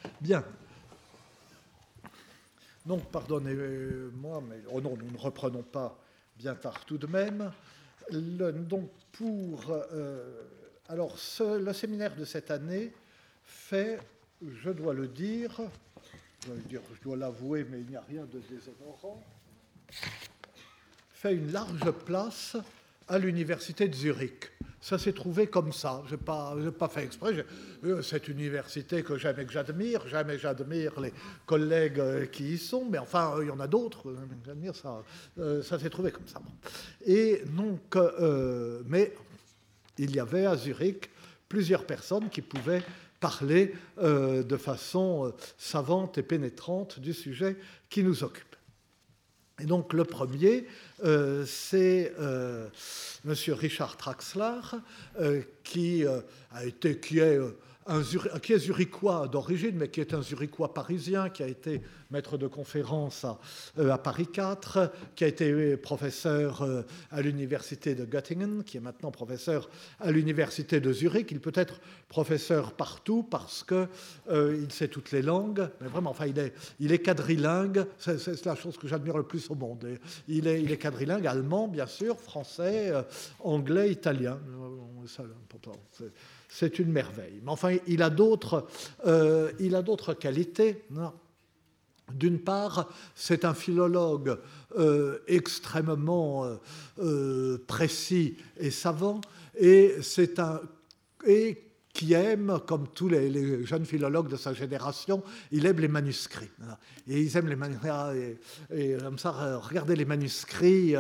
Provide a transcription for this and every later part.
Bien. Donc, pardonnez-moi, mais oh non, nous ne reprenons pas bien tard tout de même. Donc, alors, le séminaire de cette année fait, je dois l'avouer, mais il n'y a rien de déshonorant, fait une large place à l'université de Zurich. Ça s'est trouvé comme ça. Je n'ai pas fait exprès. Cette université que j'aime et que j'admire. Jamais j'admire les collègues qui y sont, mais enfin, il y en a d'autres. J'admire ça. Ça s'est trouvé comme ça. Et donc, mais il y avait à Zurich plusieurs personnes qui pouvaient parler de façon savante et pénétrante du sujet qui nous occupe. Et donc le premier, c'est M. Richard Traxler, qui est zurichois d'origine, mais qui est un zurichois parisien, qui a été maître de conférence à Paris 4, qui a été professeur à l'université de Göttingen, qui est maintenant professeur à l'université de Zurich. Il peut être professeur partout parce qu'il sait toutes les langues, mais vraiment, enfin, il est quadrilingue, c'est la chose que j'admire le plus au monde. Il est quadrilingue, allemand, bien sûr, français, anglais, italien. C'est une merveille. Mais enfin, il a d'autres qualités. D'une part, c'est un philologue extrêmement précis et savant, et qui aime, comme tous les jeunes philologues de sa génération, il aime les manuscrits. Et ils aiment les manuscrits, et comme ça, regarder les manuscrits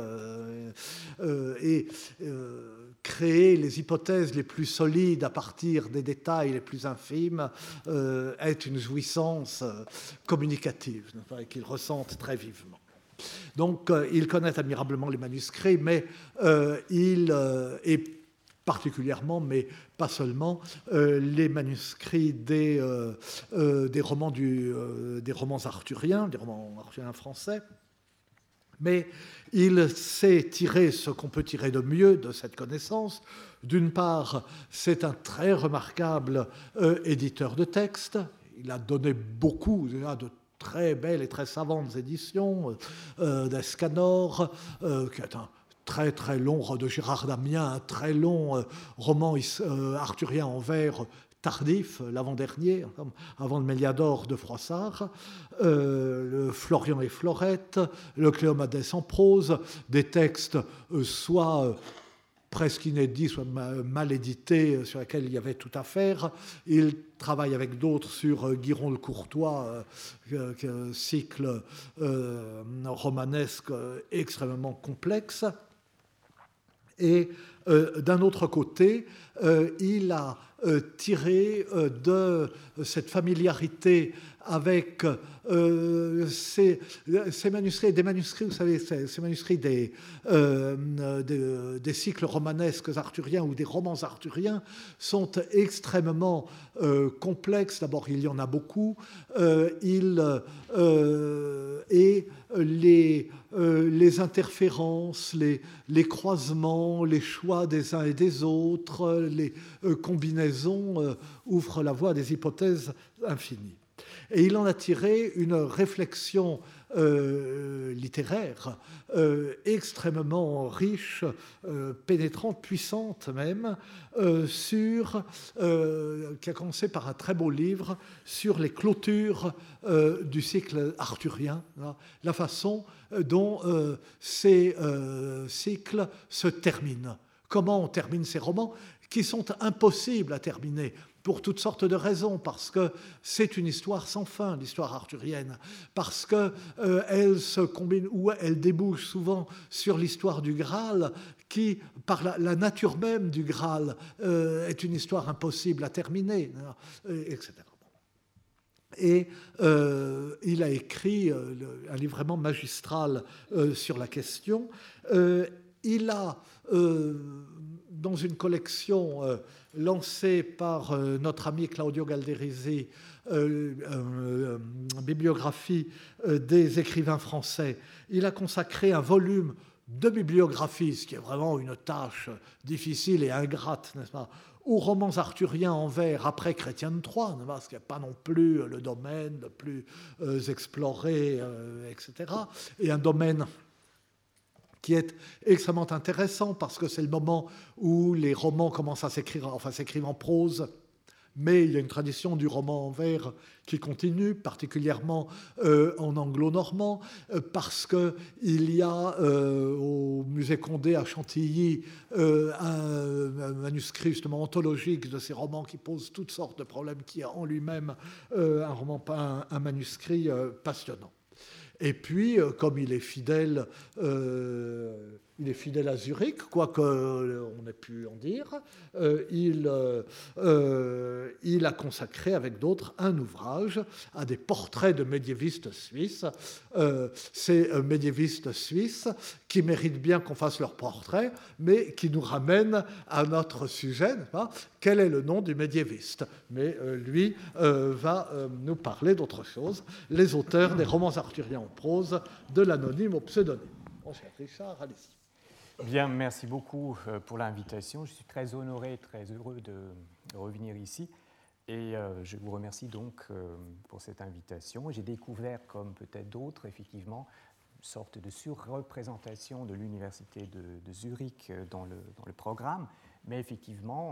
et créer les hypothèses les plus solides à partir des détails les plus infimes est une jouissance communicative qu'ils ressentent très vivement. Donc, il connaît admirablement les manuscrits, mais et particulièrement, mais pas seulement, les manuscrits des romans arthuriens, des romans arthuriens français. Mais il sait tirer ce qu'on peut tirer de mieux de cette connaissance. D'une part, c'est un très remarquable éditeur de textes. Il a donné beaucoup de très belles et très savantes éditions d'Escanor, qui est un très très long, de Gérard Damien, un très long roman arthurien en vers tardif, l'avant-dernier, avant le Méliador de Froissart, le Florian et Florette, le Cléomadès en prose, des textes soit presque inédits, soit mal édités, sur lesquels il y avait tout à faire. Il travaille avec d'autres sur Guiron le Courtois, cycle romanesque extrêmement complexe. Et d'un autre côté, il a tiré de cette familiarité avec ces manuscrits, des manuscrits, vous savez, ces manuscrits des cycles romanesques arthuriens ou des romans arthuriens sont extrêmement complexes. D'abord, il y en a beaucoup. Et les interférences, les croisements, les choix des uns et des autres, les combinaisons ouvrent la voie à des hypothèses infinies. Et il en a tiré une réflexion littéraire extrêmement riche, pénétrante, puissante même, qui a commencé par un très beau livre sur les clôtures du cycle arthurien, la façon dont ces cycles se terminent. Comment on termine ces romans qui sont impossibles à terminer pour toutes sortes de raisons, parce que c'est une histoire sans fin, l'histoire arthurienne, parce qu'elle se combine ou elle débouche souvent sur l'histoire du Graal, qui, par la nature même du Graal, est une histoire impossible à terminer, etc. Et il a écrit un livre vraiment magistral sur la question. Il a, dans une collection lancée par notre ami Claudio Galderisi, bibliographie des écrivains français, il a consacré un volume de bibliographie, ce qui est vraiment une tâche difficile et ingrate, n'est-ce pas, aux romans arthuriens en vers après Chrétien de Troyes, parce qu'il n'y a pas non plus le domaine le plus exploré, etc. Et un domaine qui est extrêmement intéressant parce que c'est le moment où les romans commencent à s'écrire, enfin s'écrivent en prose, mais il y a une tradition du roman en vers qui continue, particulièrement en anglo-normand, parce qu'il y a au musée Condé à Chantilly un manuscrit justement anthologique de ces romans qui posent toutes sortes de problèmes, qui est en lui-même un manuscrit passionnant. Et puis, comme il est fidèle à Zurich, quoi qu'on ait pu en dire, il a consacré avec d'autres un ouvrage à des portraits de médiévistes suisses. Ces médiévistes suisses qui méritent bien qu'on fasse leurs portraits, mais qui nous ramènent à notre sujet, hein, quel est le nom du médiéviste. Mais lui va nous parler d'autre chose, les auteurs des romans arthuriens en prose, de l'anonyme au pseudonyme. Mon cher Richard, allez-y. Bien, merci beaucoup pour l'invitation. Je suis très honoré, très heureux de revenir ici. Et je vous remercie donc pour cette invitation. J'ai découvert, comme peut-être d'autres, effectivement, une sorte de surreprésentation de l'université de Zurich dans le programme. Mais effectivement,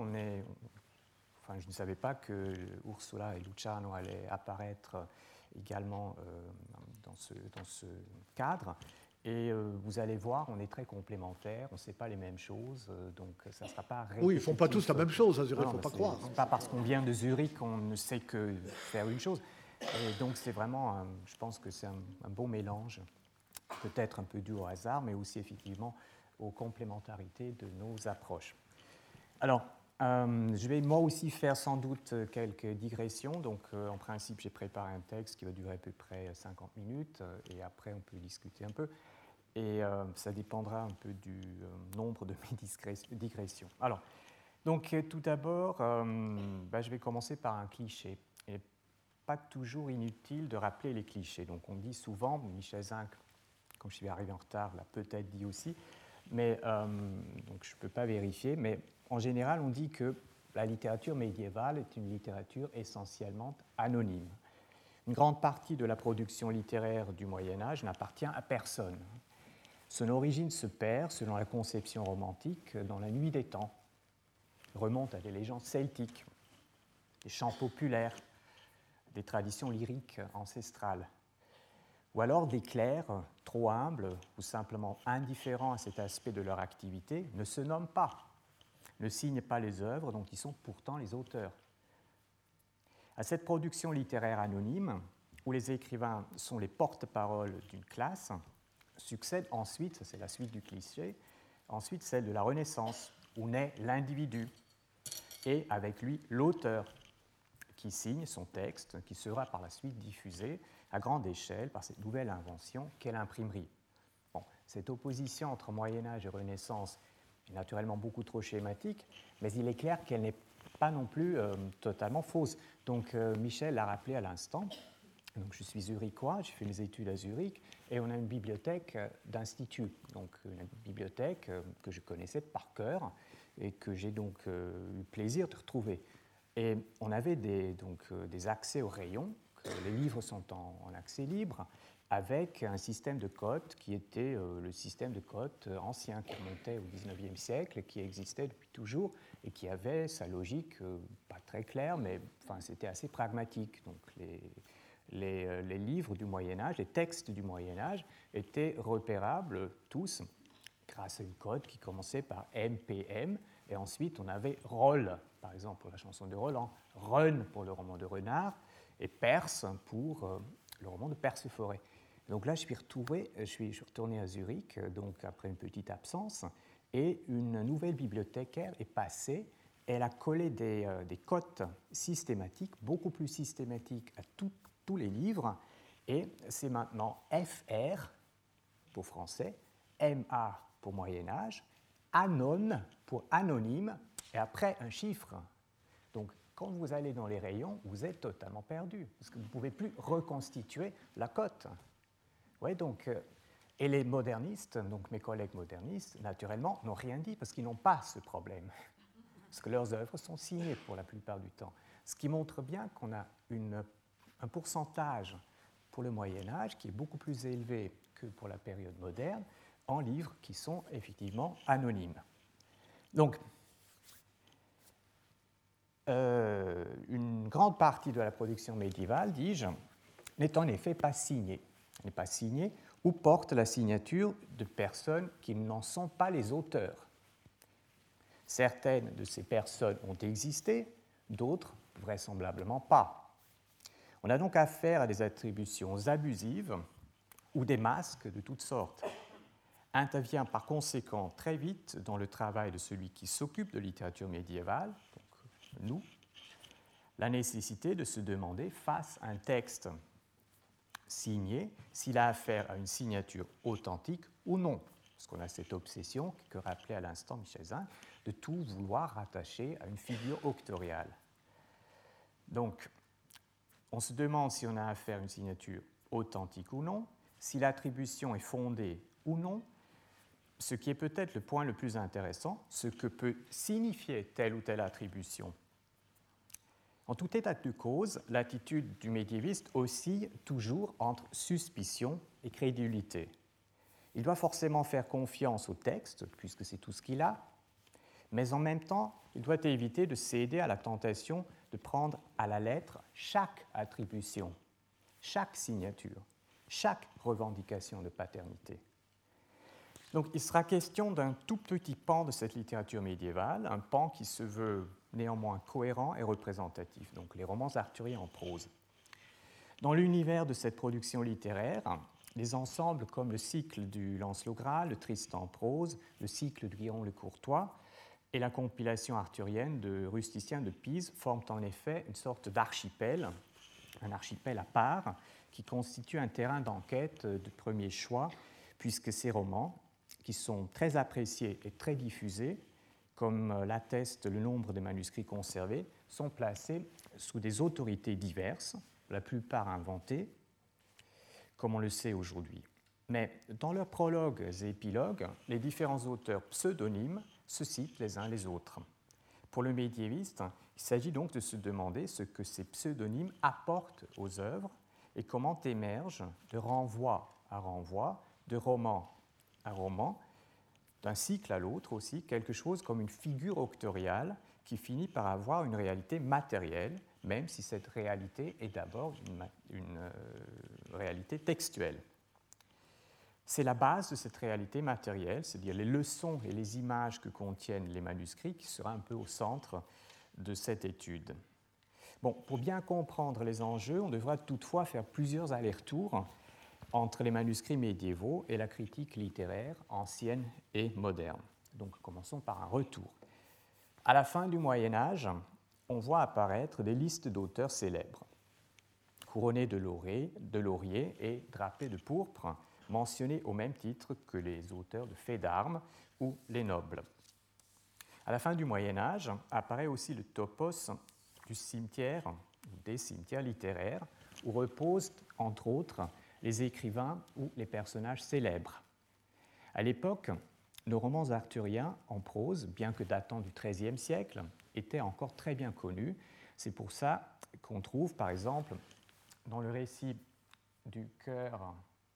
je ne savais pas que Ursula et Luciano allaient apparaître également dans ce cadre. Et vous allez voir, on est très complémentaires, on ne sait pas les mêmes choses, donc ça ne sera pas répétitif. Oui, ils ne font pas tous la même chose à Zurich, il ne faut pas croire. Ce n'est pas parce qu'on vient de Zurich qu'on ne sait que faire une chose. Et donc c'est vraiment, je pense que c'est un bon mélange, peut-être un peu dû au hasard, mais aussi effectivement aux complémentarités de nos approches. Alors, je vais moi aussi faire sans doute quelques digressions. Donc, en principe, j'ai préparé un texte qui va durer à peu près 50 minutes, et après, on peut discuter un peu. Et ça dépendra un peu du nombre de mes digressions. Alors, donc, tout d'abord, je vais commencer par un cliché. Et pas toujours inutile de rappeler les clichés. Donc, on dit souvent, Michel Zinc, comme je suis arrivé en retard, l'a peut-être dit aussi, mais donc je ne peux pas vérifier, mais en général, on dit que la littérature médiévale est une littérature essentiellement anonyme. Une grande partie de la production littéraire du Moyen-Âge n'appartient à personne. Son origine se perd, selon la conception romantique, dans la nuit des temps. Elle remonte à des légendes celtiques, des chants populaires, des traditions lyriques ancestrales. Ou alors des clercs trop humbles ou simplement indifférents à cet aspect de leur activité ne se nomment pas, ne signent pas les œuvres dont ils sont pourtant les auteurs. À cette production littéraire anonyme, où les écrivains sont les porte-paroles d'une classe, succède ensuite, c'est la suite du cliché, ensuite celle de la Renaissance, où naît l'individu, et avec lui l'auteur, qui signe son texte, qui sera par la suite diffusé à grande échelle par cette nouvelle invention qu'est l'imprimerie. Bon, cette opposition entre Moyen-Âge et Renaissance est naturellement beaucoup trop schématique, mais il est clair qu'elle n'est pas non plus totalement fausse. Donc Michel l'a rappelé à l'instant. Donc, je suis zurichois, j'ai fait mes études à Zurich, et on a une bibliothèque d'institut, donc une bibliothèque que je connaissais par cœur et que j'ai donc eu plaisir de retrouver. Et on avait des accès aux rayons, que les livres sont en accès libre, avec un système de cotes qui était le système de cotes ancien qui remontait au XIXe siècle, qui existait depuis toujours et qui avait sa logique pas très claire, mais enfin, c'était assez pragmatique. Donc les livres du Moyen-Âge, les textes du Moyen-Âge étaient repérables tous grâce à une cote qui commençait par MPM, et ensuite on avait Roll, par exemple pour la chanson de Roland, Run pour le roman de Renard, et Perse pour le roman de Perceforêt. Donc là, je suis retourné à Zurich, donc après une petite absence, et une nouvelle bibliothécaire est passée. Elle a collé des cotes systématiques, beaucoup plus systématiques à tous les livres, et c'est maintenant FR pour français, MA pour Moyen-Âge, Anon pour anonyme, et après un chiffre. Donc, quand vous allez dans les rayons, vous êtes totalement perdu, parce que vous ne pouvez plus reconstituer la cote. Ouais, donc, et les modernistes, donc mes collègues modernistes, naturellement, n'ont rien dit, parce qu'ils n'ont pas ce problème. parce que leurs œuvres sont signées pour la plupart du temps. Ce qui montre bien qu'on a un pourcentage pour le Moyen-Âge qui est beaucoup plus élevé que pour la période moderne en livres qui sont effectivement anonymes. Donc, une grande partie de la production médiévale, dis-je, n'est en effet pas signée. Elle n'est pas signée ou porte la signature de personnes qui n'en sont pas les auteurs. Certaines de ces personnes ont existé, d'autres vraisemblablement pas. On a donc affaire à des attributions abusives ou des masques de toutes sortes. Intervient par conséquent très vite dans le travail de celui qui s'occupe de littérature médiévale, donc nous, la nécessité de se demander face à un texte signé s'il a affaire à une signature authentique ou non. Parce qu'on a cette obsession que rappelait à l'instant Michel Zinc, de tout vouloir rattacher à une figure auctoriale. Donc, on se demande si on a affaire à une signature authentique ou non, si l'attribution est fondée ou non, ce qui est peut-être le point le plus intéressant, ce que peut signifier telle ou telle attribution. En tout état de cause, l'attitude du médiéviste oscille toujours entre suspicion et crédulité. Il doit forcément faire confiance au texte, puisque c'est tout ce qu'il a, mais en même temps, il doit éviter de céder à la tentation de prendre à la lettre chaque attribution, chaque signature, chaque revendication de paternité. Donc, il sera question d'un tout petit pan de cette littérature médiévale, un pan qui se veut néanmoins cohérent et représentatif, donc les romans arthuriens en prose. Dans l'univers de cette production littéraire, les ensembles comme le cycle du Lancelot Graal, le Tristan en prose, le cycle de Guillaume le Courtois et la compilation arthurienne de Rusticien de Pise forment en effet une sorte d'archipel, un archipel à part, qui constitue un terrain d'enquête de premier choix, puisque ces romans, qui sont très appréciés et très diffusés, comme l'atteste le nombre de manuscrits conservés, sont placés sous des autorités diverses, la plupart inventées, comme on le sait aujourd'hui. Mais dans leurs prologues et épilogues, les différents auteurs pseudonymes se citent les uns les autres. Pour le médiéviste, il s'agit donc de se demander ce que ces pseudonymes apportent aux œuvres et comment émerge de renvoi à renvoi, de roman à roman, d'un cycle à l'autre aussi, quelque chose comme une figure auctoriale qui finit par avoir une réalité matérielle, même si cette réalité est d'abord une réalité textuelle. C'est la base de cette réalité matérielle, c'est-à-dire les leçons et les images que contiennent les manuscrits, qui sera un peu au centre de cette étude. Bon, pour bien comprendre les enjeux, on devra toutefois faire plusieurs allers-retours entre les manuscrits médiévaux et la critique littéraire ancienne et moderne. Donc, commençons par un retour. À la fin du Moyen Âge, on voit apparaître des listes d'auteurs célèbres, couronnés de lauriers et drapés de pourpre, mentionnés au même titre que les auteurs de faits d'armes ou les nobles. À la fin du Moyen Âge apparaît aussi le topos du cimetière, ou des cimetières littéraires, où reposent, entre autres, les écrivains ou les personnages célèbres. À l'époque, nos romans arthuriens en prose, bien que datant du XIIIe siècle, étaient encore très bien connus. C'est pour ça qu'on trouve, par exemple, dans le récit du Cœur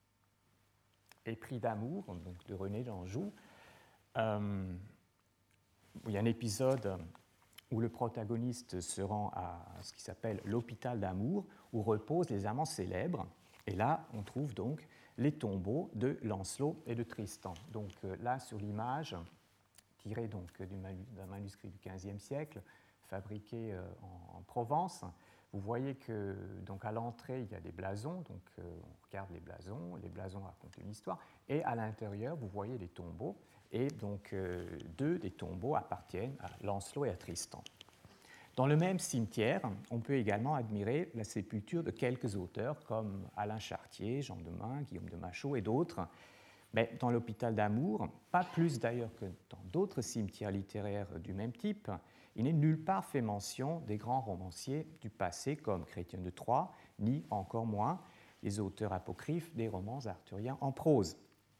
épris d'amour, donc de René d'Anjou, il y a un épisode où le protagoniste se rend à ce qui s'appelle l'hôpital d'amour, où reposent les amants célèbres. Et là, on trouve donc les tombeaux de Lancelot et de Tristan. Donc là, sur l'image, tirée donc d'un manuscrit du XVe siècle, fabriqué en Provence, vous voyez que donc à l'entrée, il y a des blasons. Donc on regarde les blasons racontent une histoire. Et à l'intérieur, vous voyez les tombeaux. Et donc deux des tombeaux appartiennent à Lancelot et à Tristan. Dans le même cimetière, on peut également admirer la sépulture de quelques auteurs comme Alain Chartier, Jean Demain, Guillaume de Machaut et d'autres. Mais dans l'hôpital d'amour, pas plus d'ailleurs que dans d'autres cimetières littéraires du même type, il n'est nulle part fait mention des grands romanciers du passé comme Chrétien de Troyes, ni encore moins les auteurs apocryphes des romans arthuriens en prose.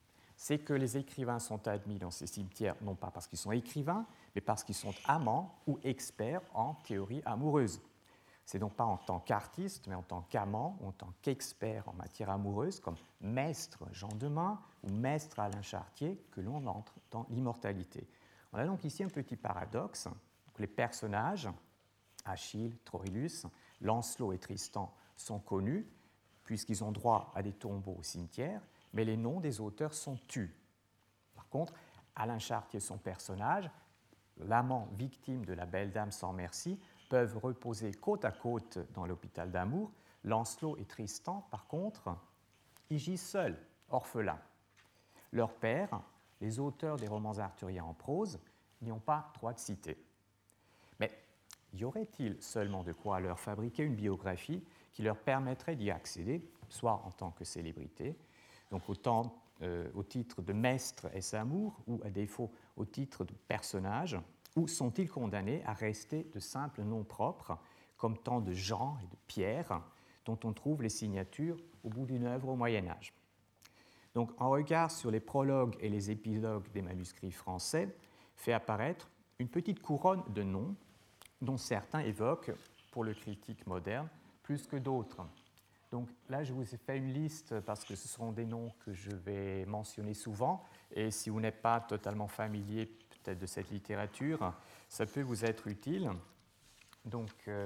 c'est que les écrivains sont admis dans ces cimetières non pas parce qu'ils sont écrivains, mais parce qu'ils sont amants ou experts en théorie amoureuse. C'est donc pas en tant qu'artiste, mais en tant qu'amant ou en tant qu'expert en matière amoureuse, comme maître Jean Demain ou maître Alain Chartier, que l'on entre dans l'immortalité. On a donc ici un petit paradoxe. Les personnages, Achille, Troilus, Lancelot et Tristan, sont connus, puisqu'ils ont droit à des tombeaux au cimetière, mais les noms des auteurs sont tus. Par contre, Alain Chartier, son personnage, l'amant victime de la belle dame sans merci, peuvent reposer côte à côte dans l'hôpital d'amour. Lancelot et Tristan, par contre, y gisent seuls, orphelins. Leurs pères, les auteurs des romans arthuriens en prose, n'y ont pas droit de citer. Mais y aurait-il seulement de quoi leur fabriquer une biographie qui leur permettrait d'y accéder, soit en tant que célébrité, donc autant au titre de maître est amour, ou à défaut au titre de personnage, ou sont-ils condamnés à rester de simples noms propres, comme tant de Jean et de Pierre, dont on trouve les signatures au bout d'une œuvre au Moyen-Âge. Donc, en regard sur les prologues et les épilogues des manuscrits français, fait apparaître une petite couronne de noms, dont certains évoquent, pour le critique moderne, plus que d'autres. Donc là, je vous ai fait une liste parce que ce seront des noms que je vais mentionner souvent, et si vous n'êtes pas totalement familier peut-être de cette littérature, ça peut vous être utile. Donc,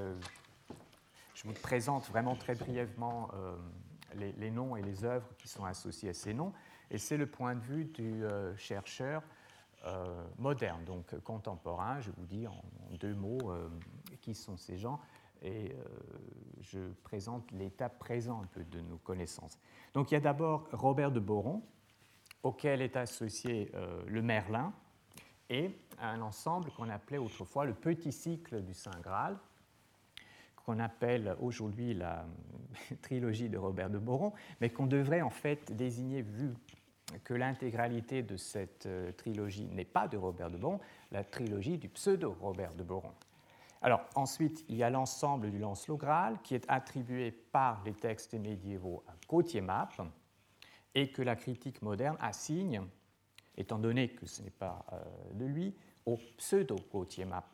je vous présente vraiment très brièvement les noms et les œuvres qui sont associées à ces noms, et c'est le point de vue du chercheur moderne, donc contemporain. Je vous dis en deux mots qui sont ces gens, et je présente l'état présent un peu de nos connaissances. Donc il y a d'abord Robert de Boron, auquel est associé le Merlin, et un ensemble qu'on appelait autrefois le Petit Cycle du Saint Graal, qu'on appelle aujourd'hui la trilogie de Robert de Boron, mais qu'on devrait en fait désigner, vu que l'intégralité de cette trilogie n'est pas de Robert de Boron, la trilogie du pseudo-Robert de Boron. Alors, ensuite, il y a l'ensemble du Lancelot Graal, qui est attribué par les textes médiévaux à Gauthier Mappe, et que la critique moderne assigne, étant donné que ce n'est pas de lui, au pseudo-Gauthier Mappe.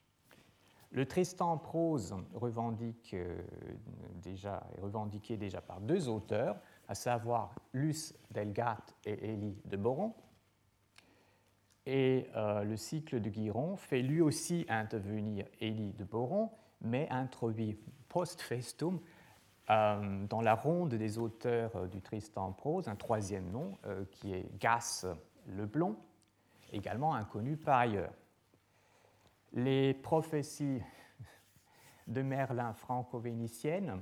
Le Tristan en prose revendiqué déjà par deux auteurs, à savoir Luce d'Elgate et Élie de Boron. Et le cycle de Guiron fait lui aussi intervenir Élie de Boron, mais introduit post festum dans la ronde des auteurs du Tristan en prose un troisième nom qui est Gasse le Blond, également inconnu par ailleurs. Les prophéties de Merlin franco-vénitiennes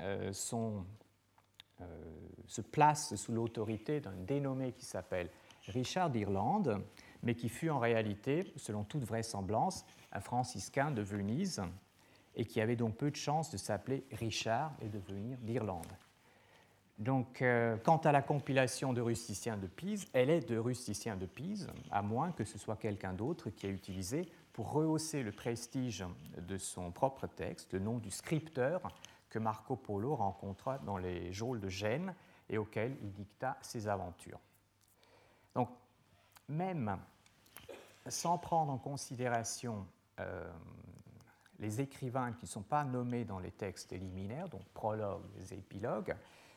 se placent sous l'autorité d'un dénommé qui s'appelle Richard d'Irlande, mais qui fut en réalité, selon toute vraisemblance, un franciscain de Venise et qui avait donc peu de chances de s'appeler Richard et de venir d'Irlande. Donc, quant à la compilation de Rusticien de Pise, elle est de Rusticien de Pise, à moins que ce soit quelqu'un d'autre qui ait utilisé, pour rehausser le prestige de son propre texte, le nom du scripteur que Marco Polo rencontra dans les geôles de Gênes et auquel il dicta ses aventures. Donc, même sans prendre en considération les écrivains qui ne sont pas nommés dans les textes liminaires, donc prologues et épilogues,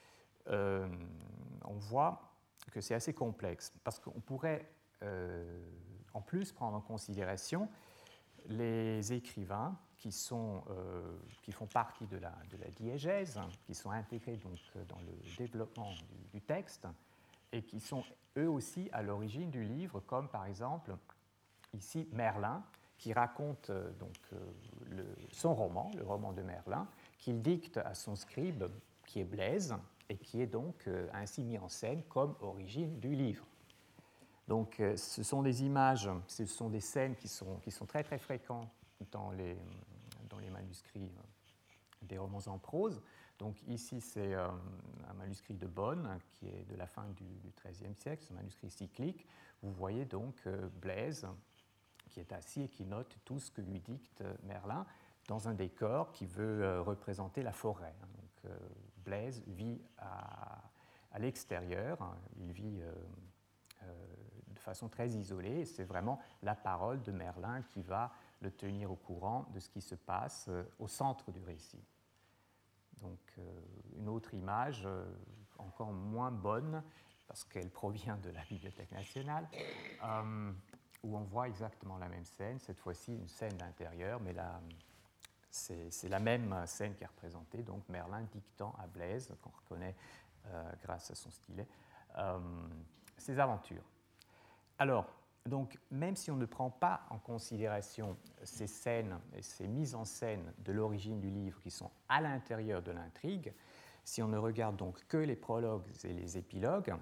on voit que c'est assez complexe, parce qu'on pourrait en plus prendre en considération les écrivains qui font partie de la diégèse, qui sont intégrés donc dans le développement du texte, et qui sont eux aussi à l'origine du livre, comme par exemple ici Merlin, qui raconte son roman, le roman de Merlin, qu'il dicte à son scribe, qui est Blaise, et qui est donc ainsi mis en scène comme origine du livre. Donc ce sont des images, ce sont des scènes qui sont très très fréquentes dans les manuscrits des romans en prose. Donc ici c'est un manuscrit de Bonn qui est de la fin du XIIIe siècle, c'est un manuscrit cyclique. Vous voyez donc Blaise qui est assis et qui note tout ce que lui dicte Merlin dans un décor qui veut représenter la forêt. Donc Blaise vit à l'extérieur, il vit de façon très isolée. C'est vraiment la parole de Merlin qui va le tenir au courant de ce qui se passe au centre du récit. Donc une autre image, encore moins bonne, parce qu'elle provient de la Bibliothèque nationale, où on voit exactement la même scène, cette fois-ci une scène d'intérieur, mais là, c'est la même scène qui est représentée, donc Merlin dictant à Blaise, qu'on reconnaît grâce à son stylet, ses aventures. Alors, donc, même si on ne prend pas en considération ces scènes et ces mises en scène de l'origine du livre qui sont à l'intérieur de l'intrigue, si on ne regarde donc que les prologues et les épilogues,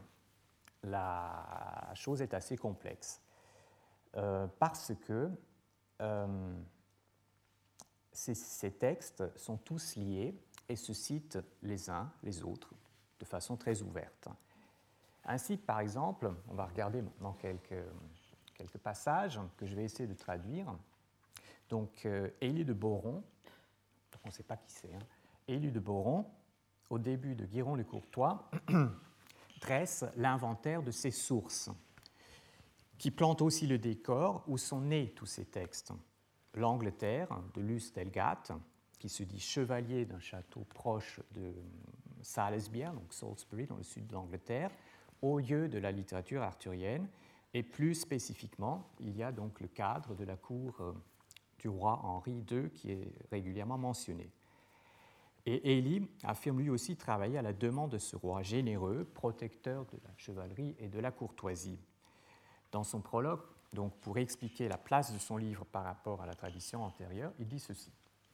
la chose est assez complexe. Parce que ces textes sont tous liés et se citent les uns les autres de façon très ouverte. Ainsi, par exemple, on va regarder maintenant quelques passages que je vais essayer de traduire. Donc, Élie de Boron, on ne sait pas qui c'est, Élie de Boron, au début de Guiron le Courtois, dresse l'inventaire de ses sources, qui plante aussi le décor où sont nés tous ces textes. L'Angleterre, de Luce Delgate, qui se dit chevalier d'un château proche de Salisbury, donc Salisbury, dans le sud de l'Angleterre, au lieu de la littérature arthurienne. Et plus spécifiquement, il y a donc le cadre de la cour du roi Henri II qui est régulièrement mentionné. Et Élie affirme lui aussi travailler à la demande de ce roi généreux, protecteur de la chevalerie et de la courtoisie. Dans son prologue, donc pour expliquer la place de son livre par rapport à la tradition antérieure, il dit ceci.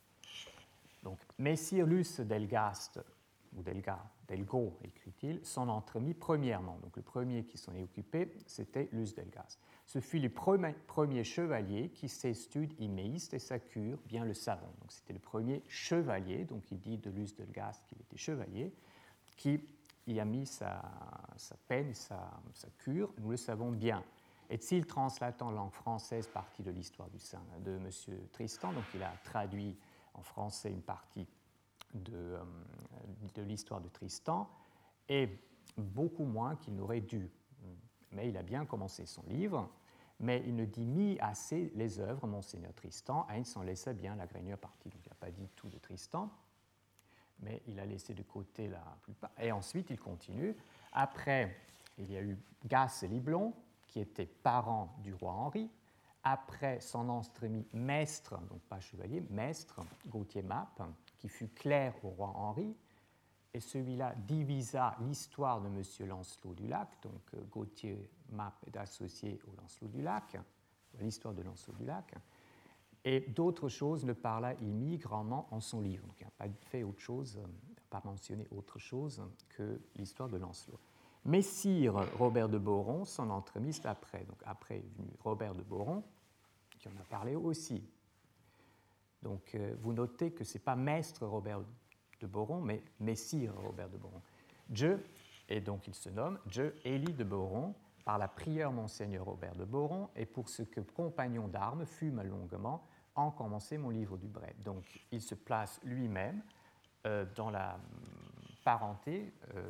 Donc, Messire Luce Delgast, ou Delgo, écrit-il, s'en entremit premièrement. Donc le premier qui s'en est occupé, c'était Luce Delgast. Ce fut le premier chevalier qui s'estude imméiste et sa cure bien le savon. Donc c'était le premier chevalier, donc il dit de Luce Delgast qu'il était chevalier, qui y a mis sa peine, sa cure, nous le savons bien. Est-il translatant en langue française partie de l'histoire de M. Tristan, donc il a traduit en français une partie de l'histoire de Tristan, et beaucoup moins qu'il n'aurait dû. Mais il a bien commencé son livre, mais il ne dit mis assez les œuvres, Monseigneur Tristan, il s'en laissa bien la graigneur partie. Donc il n'a pas dit tout de Tristan, mais il a laissé de côté la plupart. Et ensuite, il continue. Après, il y a eu Gasse et Liblon, qui étaient parents du roi Henri. Après, s'en entremit Maistre, donc pas chevalier, Maistre, Gauthier Mappe, qui fut clerc au roi Henri. Et celui-là divisa l'histoire de M. Lancelot du Lac, donc Gauthier Mappe est associé au Lancelot du Lac, l'histoire de Lancelot du Lac. Et d'autres choses ne parla-il mis grandement en son livre. Donc il n'a pas fait autre chose, n'a pas mentionné autre chose que l'histoire de Lancelot. Messire Robert de Boron s'en entremit après. Donc après est venu Robert de Boron, qui en a parlé aussi. Donc vous notez que ce n'est pas Maître Robert de Boron, mais Messire Robert de Boron. Je, et donc il se nomme, Je, Élie de Boron, par la prieure Monseigneur Robert de Boron, et pour ce que compagnon d'armes fume longuement, en commencer mon livre du Bret. Donc il se place lui-même dans la parenté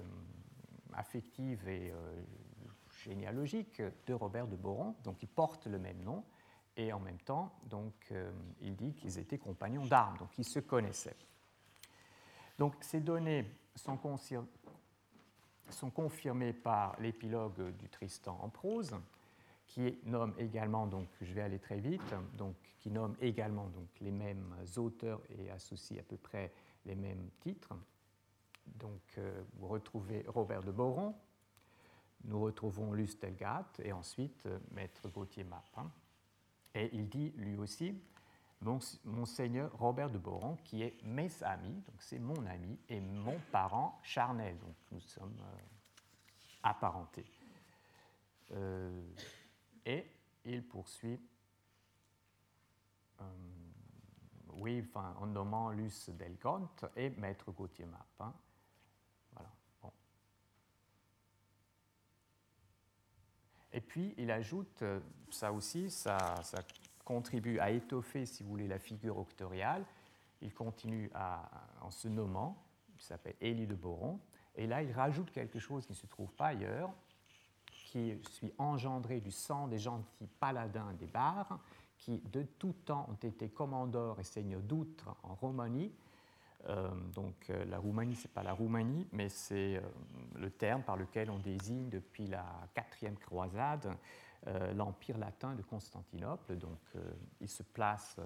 affective et généalogique de Robert de Boron, donc ils portent le même nom, et en même temps, donc, il dit qu'ils étaient compagnons d'armes, donc ils se connaissaient. Donc ces données sont confirmées par l'épilogue du Tristan en prose, qui nomme également, donc je vais aller très vite, donc, qui nomme également donc, les mêmes auteurs et associe à peu près les mêmes titres. Donc, vous retrouvez Robert de Boron, nous retrouvons Luce Delgate et ensuite Maître Gauthier Mappe. Et il dit lui aussi, Monseigneur Robert de Boron, qui est mes amis, donc c'est mon ami, et mon parent charnel, donc nous sommes apparentés. Et il poursuit, en nommant Luce Delgante et Maître Gauthier Mappe. Voilà. Bon. Et puis, il ajoute, ça aussi, ça contribue à étoffer, si vous voulez, la figure auctoriale. Il continue en se nommant, il s'appelle Élie de Boron, et là, il rajoute quelque chose qui ne se trouve pas ailleurs, qui suis engendré du sang des gentils paladins des Bars, qui de tout temps ont été commandeurs et seigneurs d'outre en Roumanie. La Roumanie, ce n'est pas la Roumanie, mais c'est le terme par lequel on désigne depuis la 4e croisade l'Empire latin de Constantinople. Donc il se place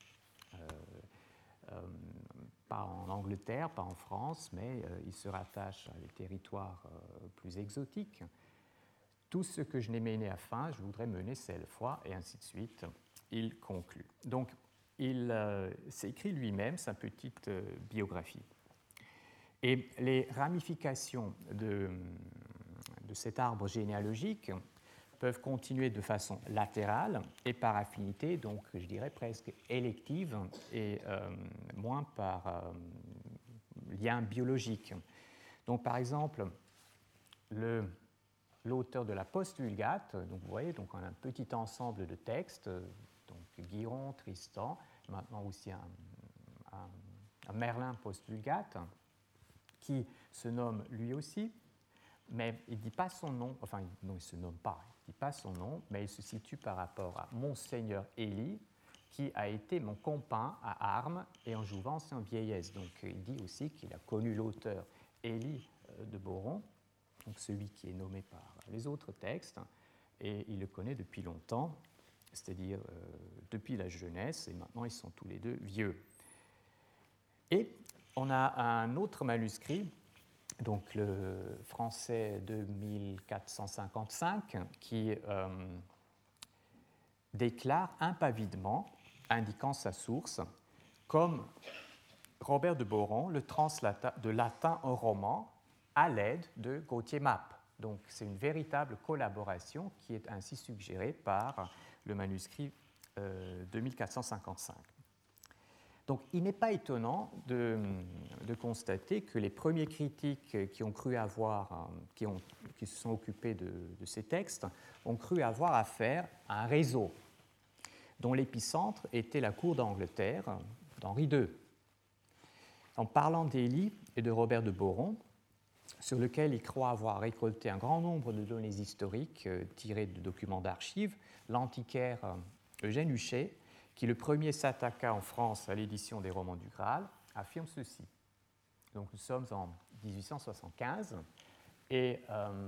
pas en Angleterre, pas en France, mais il se rattache à des territoires plus exotiques. Tout ce que je n'ai mené à fin, je voudrais mener cette fois, et ainsi de suite. Il conclut. Donc, il s'est écrit lui-même sa petite biographie. Et les ramifications de cet arbre généalogique peuvent continuer de façon latérale et par affinité, donc je dirais presque élective et moins par lien biologique. Donc, par exemple, l'auteur de la Post-Vulgate, donc vous voyez, donc on a un petit ensemble de textes, donc Guiron, Tristan, maintenant aussi un Merlin Post-Vulgate, qui se nomme lui aussi, mais il ne dit pas son nom, enfin non, il ne se nomme pas, il ne dit pas son nom, mais il se situe par rapport à Monseigneur Élie, qui a été mon compagnon à armes et en jouvence et en vieillesse. Donc il dit aussi qu'il a connu l'auteur Élie de Boron, donc celui qui est nommé par les autres textes, et il le connaît depuis longtemps, c'est-à-dire depuis la jeunesse, et maintenant ils sont tous les deux vieux. Et on a un autre manuscrit, donc le français de 1455, qui déclare impavidement, indiquant sa source, comme Robert de Boron le translata de latin au roman à l'aide de Gauthier Mappe. Donc c'est une véritable collaboration qui est ainsi suggérée par le manuscrit de 1455. Donc il n'est pas étonnant de constater que les premiers critiques qui ont cru avoir, qui se sont occupés de ces textes, ont cru avoir affaire à un réseau dont l'épicentre était la cour d'Angleterre d'Henri II. En parlant d'Élie et de Robert de Boron, sur lequel il croit avoir récolté un grand nombre de données historiques tirées de documents d'archives, l'antiquaire Eugène Huchet, qui le premier s'attaqua en France à l'édition des Romans du Graal, affirme ceci. Donc nous sommes en 1875 et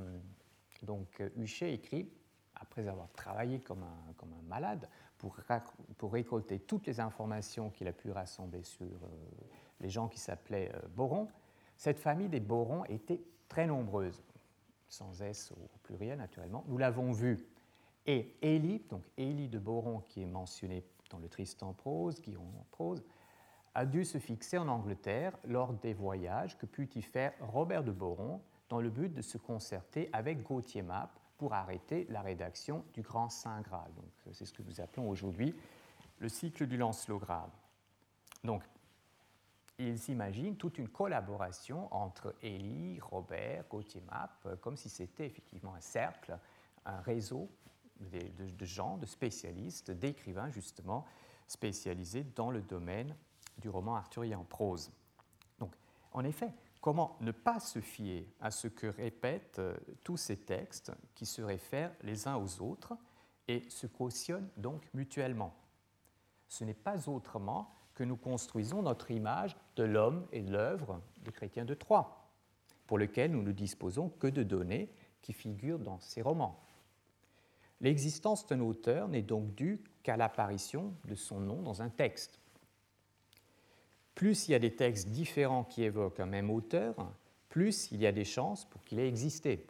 donc Huchet écrit, après avoir travaillé comme un malade pour récolter toutes les informations qu'il a pu rassembler sur les gens qui s'appelaient Boron. Cette famille des Borons était très nombreuse, sans S au pluriel naturellement, nous l'avons vu. Et Élie, donc Élie de Boron qui est mentionné dans le Tristan en prose, Guiron en prose, a dû se fixer en Angleterre lors des voyages que put y faire Robert de Boron dans le but de se concerter avec Gauthier Mappe pour arrêter la rédaction du Grand Saint Graal. Donc, c'est ce que nous appelons aujourd'hui le cycle du Lancelot Graal. Donc, ils s'imaginent toute une collaboration entre Élie, Robert, Gauthier Mappe, comme si c'était effectivement un cercle, un réseau de gens, de spécialistes, d'écrivains justement spécialisés dans le domaine du roman arthurien en prose. Donc, en effet, comment ne pas se fier à ce que répètent tous ces textes qui se réfèrent les uns aux autres et se cautionnent donc mutuellement? Ce n'est pas autrement que nous construisons notre image de l'homme et de l'œuvre de Chrétien de Troyes, pour lequel nous ne disposons que de données qui figurent dans ces romans. L'existence d'un auteur n'est donc due qu'à l'apparition de son nom dans un texte. Plus il y a des textes différents qui évoquent un même auteur, plus il y a des chances pour qu'il ait existé.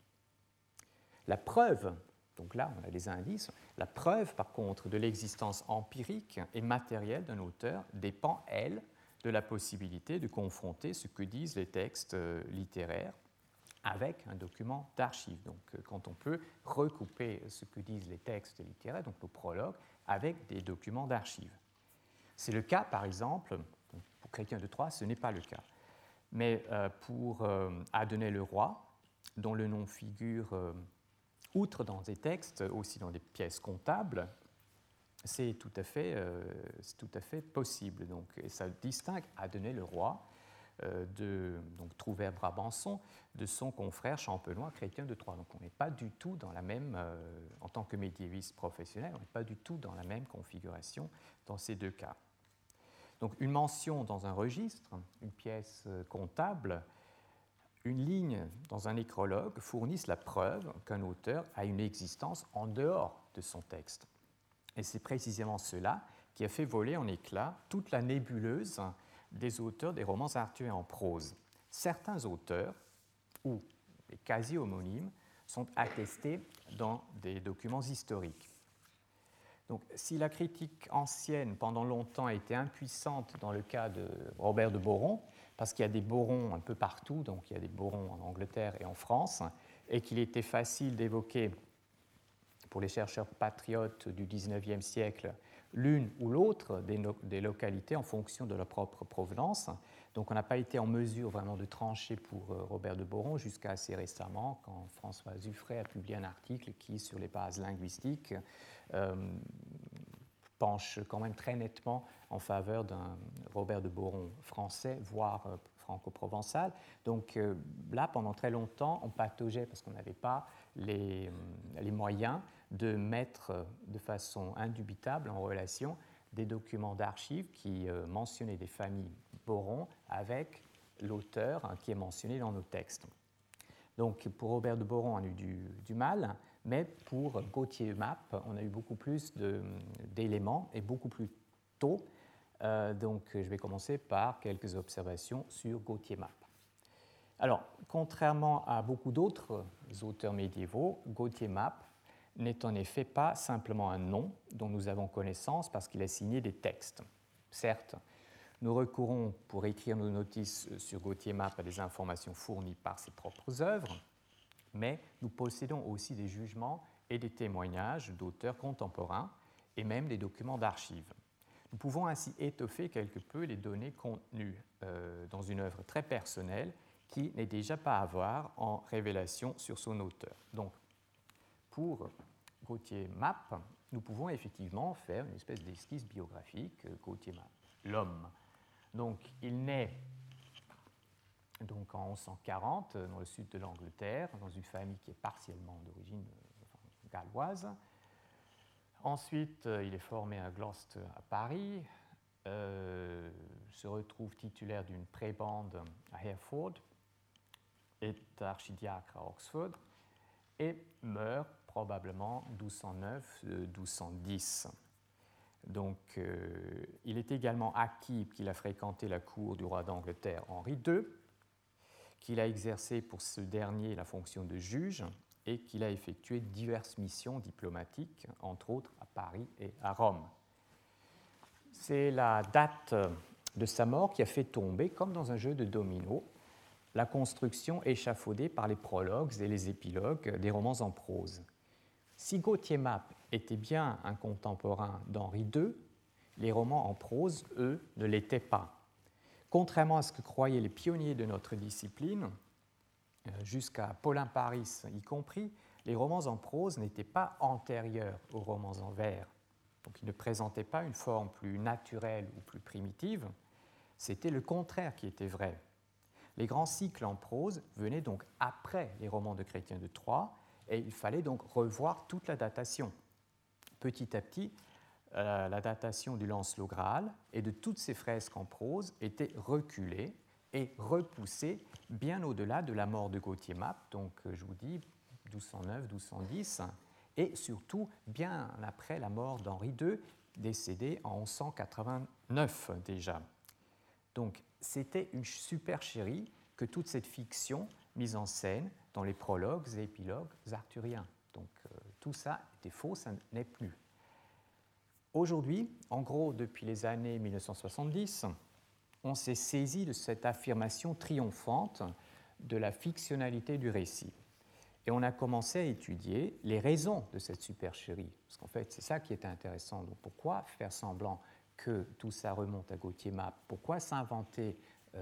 La preuve, donc là on a des indices, la preuve par contre de l'existence empirique et matérielle d'un auteur dépend, elle, de la possibilité de confronter ce que disent les textes littéraires avec un document d'archives. Donc quand on peut recouper ce que disent les textes littéraires, donc nos prologues, avec des documents d'archives. C'est le cas, par exemple, pour Chrétien de Troyes, ce n'est pas le cas. Mais pour Adenais le Roi, dont le nom figure, outre dans des textes, aussi dans des pièces comptables, c'est tout à fait possible. Donc, et ça distingue Adenais le Roi donc Trouvert-Brabançon, de son confrère Champenois, chrétien de Troyes. Donc on n'est pas du tout dans la même, en tant que médiéviste professionnel, on n'est pas du tout dans la même configuration dans ces deux cas. Donc une mention dans un registre, une pièce comptable, une ligne dans un nécrologue fournissent la preuve qu'un auteur a une existence en dehors de son texte. Et c'est précisément cela qui a fait voler en éclats toute la nébuleuse des auteurs des romans arthuriens en prose. Certains auteurs, ou les quasi-homonymes, sont attestés dans des documents historiques. Donc, si la critique ancienne, pendant longtemps, a été impuissante dans le cas de Robert de Boron, parce qu'il y a des Borons un peu partout, donc il y a des Borons en Angleterre et en France, et qu'il était facile d'évoquer, pour les chercheurs patriotes du XIXe siècle, l'une ou l'autre des localités en fonction de leur propre provenance. Donc on n'a pas été en mesure vraiment de trancher pour Robert de Boron jusqu'à assez récemment, quand François Zuffray a publié un article qui, sur les bases linguistiques, penche quand même très nettement en faveur d'un Robert de Boron français, voire franco-provençal. Donc là, pendant très longtemps, on pataugeait parce qu'on n'avait pas les moyens de mettre de façon indubitable en relation des documents d'archives qui mentionnaient des familles Boron avec l'auteur qui est mentionné dans nos textes. Donc pour Robert de Boron, on a eu du mal, mais pour Gauthier Map, on a eu beaucoup plus d'éléments et beaucoup plus tôt. Donc je vais commencer par quelques observations sur Gauthier Map. Alors, contrairement à beaucoup d'autres auteurs médiévaux, Gauthier Map n'est en effet pas simplement un nom dont nous avons connaissance parce qu'il a signé des textes. Certes, nous recourons pour écrire nos notices sur Gauthier Map à des informations fournies par ses propres œuvres, mais nous possédons aussi des jugements et des témoignages d'auteurs contemporains et même des documents d'archives. Nous pouvons ainsi étoffer quelque peu les données contenues dans une œuvre très personnelle qui n'est déjà pas à voir en révélation sur son auteur. Donc, pour Gauthier Map, nous pouvons effectivement faire une espèce d'esquisse biographique, Gauthier Map, l'homme. Donc, il naît donc, en 1140 dans le sud de l'Angleterre, dans une famille qui est partiellement d'origine galloise. Ensuite, il est formé à Gloucester à Paris, se retrouve titulaire d'une prébende à Hereford, est archidiacre à Oxford et meurt probablement 1209-1210. Donc, il est également acquis qu'il a fréquenté la cour du roi d'Angleterre Henri II, qu'il a exercé pour ce dernier la fonction de juge et qu'il a effectué diverses missions diplomatiques, entre autres à Paris et à Rome. C'est la date de sa mort qui a fait tomber, comme dans un jeu de domino, la construction échafaudée par les prologues et les épilogues des romans en prose. Si Gauthier Map était bien un contemporain d'Henri II, les romans en prose, eux, ne l'étaient pas. Contrairement à ce que croyaient les pionniers de notre discipline, jusqu'à Paulin Paris y compris, les romans en prose n'étaient pas antérieurs aux romans en vers. Donc ils ne présentaient pas une forme plus naturelle ou plus primitive. C'était le contraire qui était vrai. Les grands cycles en prose venaient donc après les romans de Chrétien de Troyes et il fallait donc revoir toute la datation. Petit à petit, la datation du Lancelot Graal et de toutes ces fresques en prose était reculée et repoussée bien au-delà de la mort de Gauthier Map, donc je vous dis 1209-1210, et surtout bien après la mort d'Henri II, décédé en 1189 déjà. Donc c'était une supercherie que toute cette fiction mise en scène dans les prologues et épilogues arthuriens. Donc tout ça était faux, ça n'est plus. Aujourd'hui, en gros depuis les années 1970, on s'est saisi de cette affirmation triomphante de la fictionnalité du récit. Et on a commencé à étudier les raisons de cette supercherie. Parce qu'en fait, c'est ça qui est intéressant. Donc pourquoi faire semblant que tout ça remonte à Gauthier Map? Pourquoi s'inventer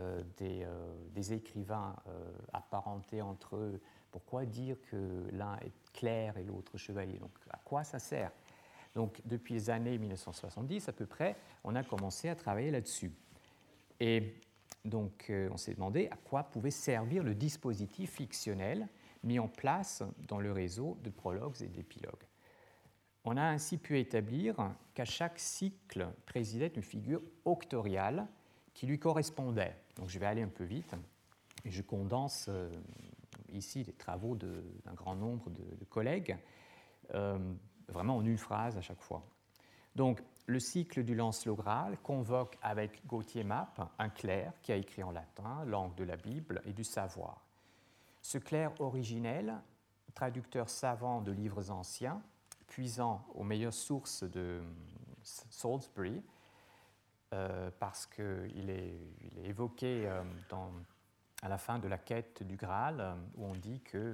des écrivains apparentés entre eux? Pourquoi dire que l'un est clerc et l'autre chevalier? Donc à quoi ça sert? Donc depuis les années 1970 à peu près, on a commencé à travailler là-dessus. Et Donc, on s'est demandé à quoi pouvait servir le dispositif fictionnel mis en place dans le réseau de prologues et d'épilogues. On a ainsi pu établir qu'à chaque cycle présidait une figure octoriale qui lui correspondait. Donc, je vais aller un peu vite et je condense ici les travaux d'un grand nombre de collègues, vraiment en une phrase à chaque fois. Donc, le cycle du Lancelot Graal convoque avec Gauthier Mappe un clerc qui a écrit en latin, langue de la Bible et du savoir. Ce clerc originel, traducteur savant de livres anciens, puisant aux meilleures sources de Salisbury, parce qu'il est évoqué à la fin de la quête du Graal, où on dit que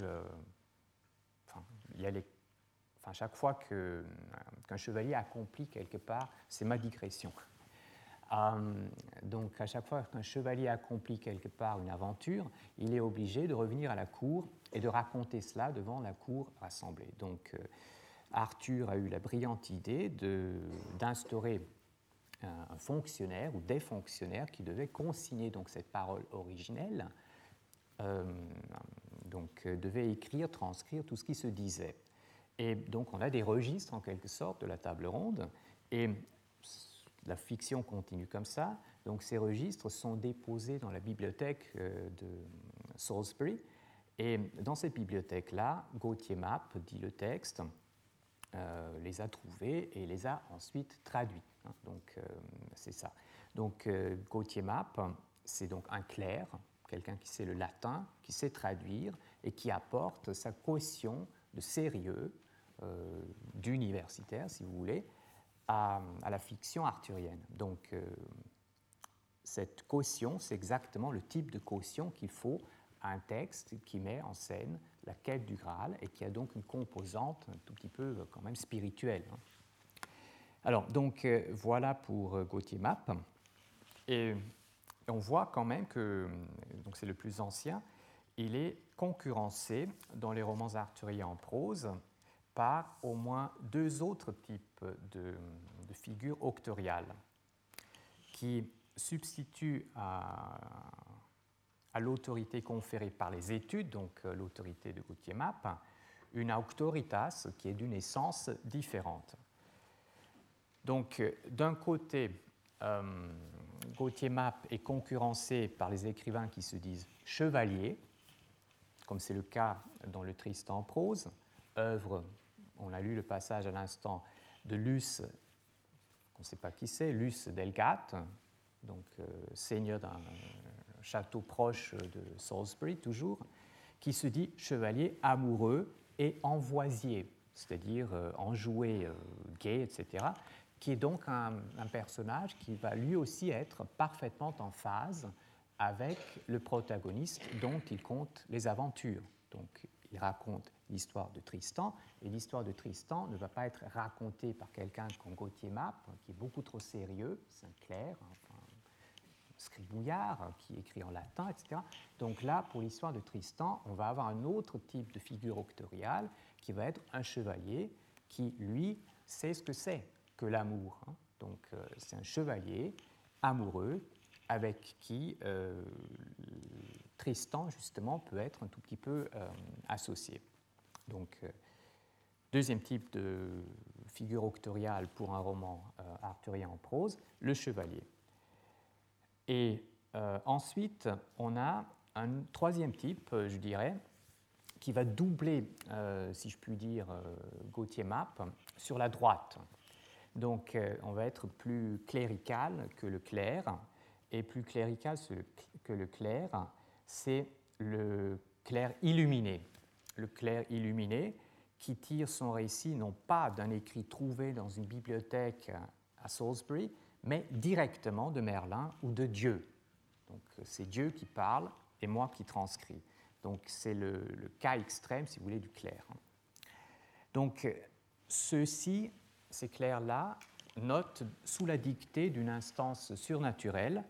chaque fois qu'un chevalier accomplit quelque part, c'est ma digression. Donc à chaque fois qu'un chevalier accomplit quelque part une aventure, il est obligé de revenir à la cour et de raconter cela devant la cour rassemblée. Donc Arthur a eu la brillante idée d'instaurer un fonctionnaire ou des fonctionnaires qui devaient consigner donc cette parole originelle, devaient écrire, transcrire tout ce qui se disait. Et donc on a des registres en quelque sorte de la table ronde, et la fiction continue comme ça. Donc ces registres sont déposés dans la bibliothèque de Salisbury, et dans cette bibliothèque-là, Gauthier Mappe, dit le texte, les a trouvés et les a ensuite traduits. Donc c'est ça. Donc Gauthier Mappe, c'est donc un clerc, quelqu'un qui sait le latin, qui sait traduire et qui apporte sa caution de sérieux, d'universitaire, si vous voulez, à la fiction arthurienne. Donc cette caution, c'est exactement le type de caution qu'il faut à un texte qui met en scène la quête du Graal et qui a donc une composante un tout petit peu quand même spirituelle. Alors, donc, voilà pour Gauthier Mappe. Et on voit quand même que, donc c'est le plus ancien, il est concurrencé dans les romans arthuriens en prose par au moins deux autres types de figures octoriales qui substituent à l'autorité conférée par les études, donc l'autorité de Gauthier Mappe, une auctoritas qui est d'une essence différente. Donc, d'un côté, Gauthier Mappe est concurrencé par les écrivains qui se disent chevaliers, comme c'est le cas dans le Tristan en prose, œuvre, on a lu le passage à l'instant, de Luce, on ne sait pas qui c'est, Luce d'Elgate, donc seigneur d'un château proche de Salisbury, toujours, qui se dit chevalier amoureux et envoisier, c'est-à-dire enjoué, gai, etc., qui est donc un personnage qui va lui aussi être parfaitement en phase avec le protagoniste dont il conte les aventures. Donc, il raconte l'histoire de Tristan, et l'histoire de Tristan ne va pas être racontée par quelqu'un comme Gauthier Mappe, qui est beaucoup trop sérieux, c'est un clerc, scribouillard, qui écrit en latin, etc. Donc là, pour l'histoire de Tristan, on va avoir un autre type de figure octoriale qui va être un chevalier qui, lui, sait ce que c'est que l'amour. Donc c'est un chevalier amoureux avec qui Tristan, justement, peut être un tout petit peu associé. Donc, deuxième type de figure octoriale pour un roman arthurien en prose, le chevalier. Et ensuite, on a un troisième type, je dirais, qui va doubler, si je puis dire, Gauthier Mappe, sur la droite. Donc, on va être plus clérical que le clerc, et plus clérical que le clerc, c'est le clerc illuminé. Le clerc illuminé qui tire son récit non pas d'un écrit trouvé dans une bibliothèque à Salisbury, mais directement de Merlin ou de Dieu. Donc, c'est Dieu qui parle et moi qui transcris. Donc, c'est le cas extrême, si vous voulez, du clerc. Donc, ces clercs-là, notent sous la dictée d'une instance surnaturelle,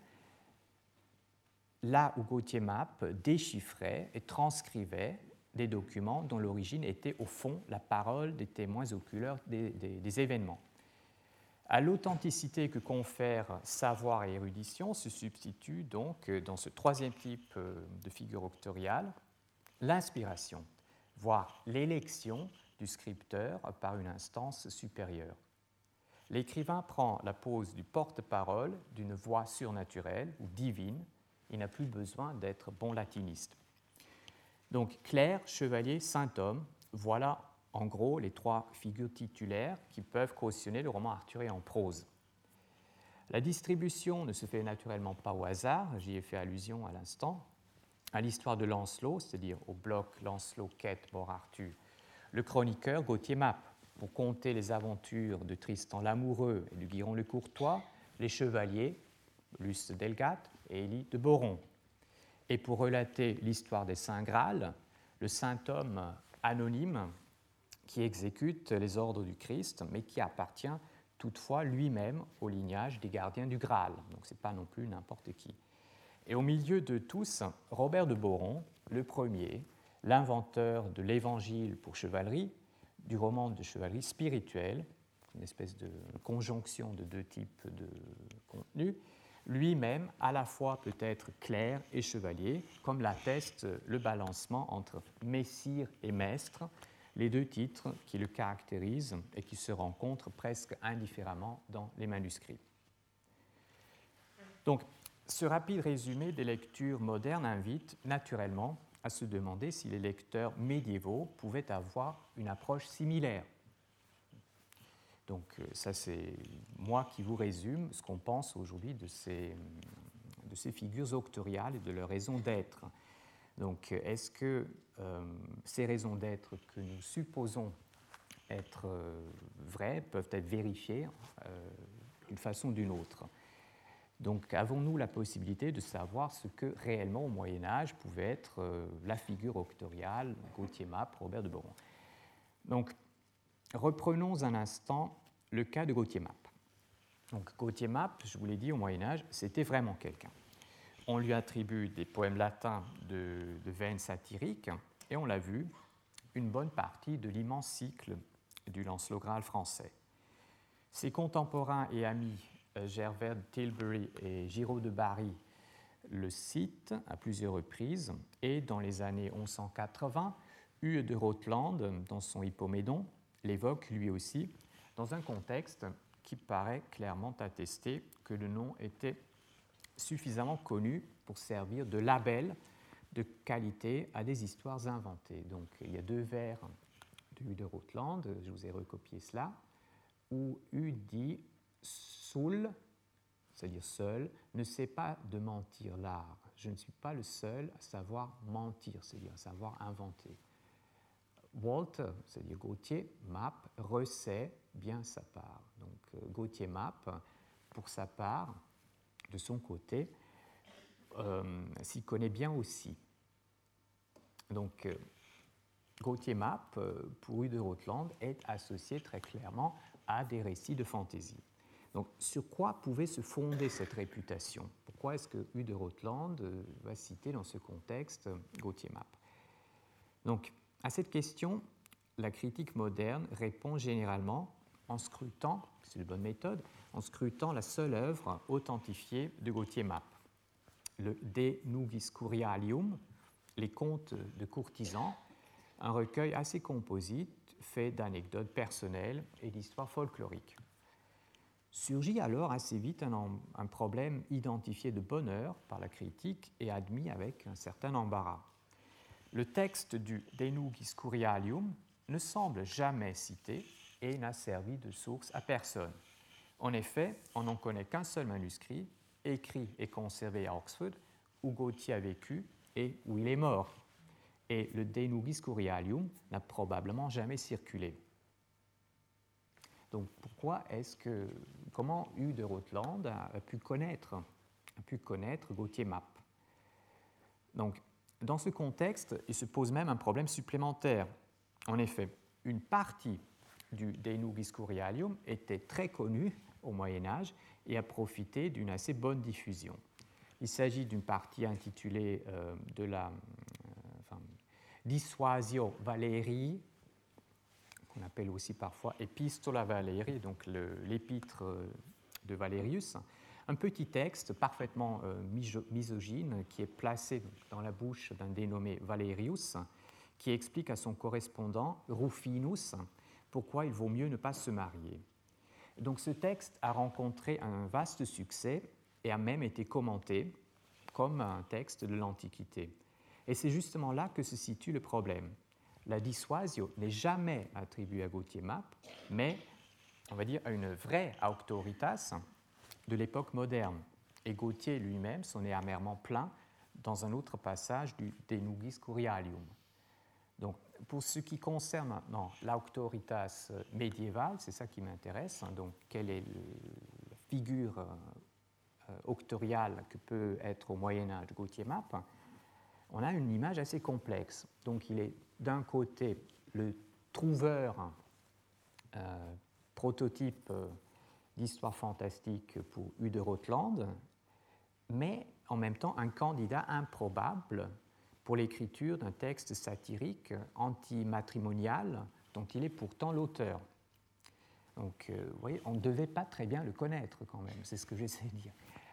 là où Gauthier Mappe déchiffrait et transcrivait des documents dont l'origine était, au fond, la parole des témoins oculaires des événements. À l'authenticité que confèrent savoir et érudition se substitue donc, dans ce troisième type de figure octoriale, l'inspiration, voire l'élection du scripteur par une instance supérieure. L'écrivain prend la pose du porte-parole d'une voix surnaturelle ou divine. Il n'a plus besoin d'être bon latiniste. Donc, clerc, chevalier, saint homme, voilà en gros les trois figures titulaires qui peuvent cautionner le roman arthurien en prose. La distribution ne se fait naturellement pas au hasard, j'y ai fait allusion à l'instant, à l'histoire de Lancelot, c'est-à-dire au bloc Lancelot, quête, mort Arthur, le chroniqueur Gauthier Mappe, pour conter les aventures de Tristan l'amoureux et de Guiron le courtois, les chevaliers, Luce Delgate et Élie de Boron. Et pour relater l'histoire des Saints Graal, le saint homme anonyme qui exécute les ordres du Christ, mais qui appartient toutefois lui-même au lignage des gardiens du Graal. Donc ce n'est pas non plus n'importe qui. Et au milieu de tous, Robert de Boron, le premier, l'inventeur de l'évangile pour chevalerie, du roman de chevalerie spirituelle, une espèce de conjonction de deux types de contenus, lui-même à la fois peut être clerc et chevalier, comme l'atteste le balancement entre messire et maître, les deux titres qui le caractérisent et qui se rencontrent presque indifféremment dans les manuscrits. Donc, ce rapide résumé des lectures modernes invite naturellement à se demander si les lecteurs médiévaux pouvaient avoir une approche similaire. Donc ça, c'est moi qui vous résume ce qu'on pense aujourd'hui de ces figures octoriales et de leur raison d'être. Donc est-ce que ces raisons d'être que nous supposons être vraies peuvent être vérifiées d'une façon ou d'une autre ? Donc avons-nous la possibilité de savoir ce que réellement au Moyen-Âge pouvait être la figure octoriale, Gauthier Mappe, Robert de Boron ? Donc reprenons un instant le cas de Gauthier Mappe. Donc Gauthier Mappe, je vous l'ai dit, au Moyen-Âge, c'était vraiment quelqu'un. On lui attribue des poèmes latins de veine satirique et on l'a vu, une bonne partie de l'immense cycle du Lancelot Graal français. Ses contemporains et amis Gervais de Tilbury et Giraud de Bari le citent à plusieurs reprises et dans les années 1180, Hue de Rotland, dans son Hippomédon, l'évoque lui aussi dans un contexte qui paraît clairement attester que le nom était suffisamment connu pour servir de label de qualité à des histoires inventées. Donc il y a deux vers de Hue de Rotland, je vous ai recopié cela, où Hue dit « Soul », c'est-à-dire seul, ne sait pas de mentir l'art. Je ne suis pas le seul à savoir mentir, c'est-à-dire à savoir inventer. Walter, c'est-à-dire Gauthier, Mappe, ressait bien sa part. Donc Gauthier Mappe, pour sa part, de son côté, s'y connaît bien aussi. Donc Gauthier Mappe, pour Hue de Rotland, est associé très clairement à des récits de fantaisie. Donc, sur quoi pouvait se fonder cette réputation ? Pourquoi est-ce que Hue de Rotland va citer dans ce contexte Gauthier Mappe ? Donc, à cette question, la critique moderne répond généralement en scrutant, c'est une bonne méthode, en scrutant la seule œuvre authentifiée de Gauthier Mappe, le De Nugis Curialium, les contes de courtisans, un recueil assez composite fait d'anecdotes personnelles et d'histoires folkloriques. Surgit alors assez vite un problème identifié de bonne heure par la critique et admis avec un certain embarras. Le texte du De Nugis Curialium ne semble jamais cité et n'a servi de source à personne. En effet, on n'en connaît qu'un seul manuscrit, écrit et conservé à Oxford, où Gauthier a vécu et où il est mort. Et le De Nugis Curialium n'a probablement jamais circulé. Donc comment Hue de Rotland a pu connaître Gauthier Mappe ? Donc, dans ce contexte, il se pose même un problème supplémentaire. En effet, une partie du De Nugis Curialium était très connue au Moyen-Âge et a profité d'une assez bonne diffusion. Il s'agit d'une partie intitulée de la Dissuasio Valerii, qu'on appelle aussi parfois Epistola Valerii, donc l'épître de Valérius, un petit texte parfaitement misogyne qui est placé dans la bouche d'un dénommé Valerius, qui explique à son correspondant Rufinus pourquoi il vaut mieux ne pas se marier. Donc ce texte a rencontré un vaste succès et a même été commenté comme un texte de l'Antiquité. Et c'est justement là que se situe le problème. La dissuasio n'est jamais attribuée à Gauthier Map, mais, on va dire, à une vraie auctoritas de l'époque moderne. Et Gauthier lui-même s'en est amèrement plaint dans un autre passage du De Nugis Curialium. Donc, pour ce qui concerne maintenant l'auctoritas médiévale, c'est ça qui m'intéresse. Donc, quelle est la figure auctoriale que peut être au Moyen-Âge Gauthier Map? On a une image assez complexe. Donc, il est d'un côté le trouveur prototype d'histoire fantastique pour Ude Rotland, mais en même temps un candidat improbable pour l'écriture d'un texte satirique antimatrimonial dont il est pourtant l'auteur. Donc, vous voyez, on ne devait pas très bien le connaître quand même, c'est ce que j'essaie de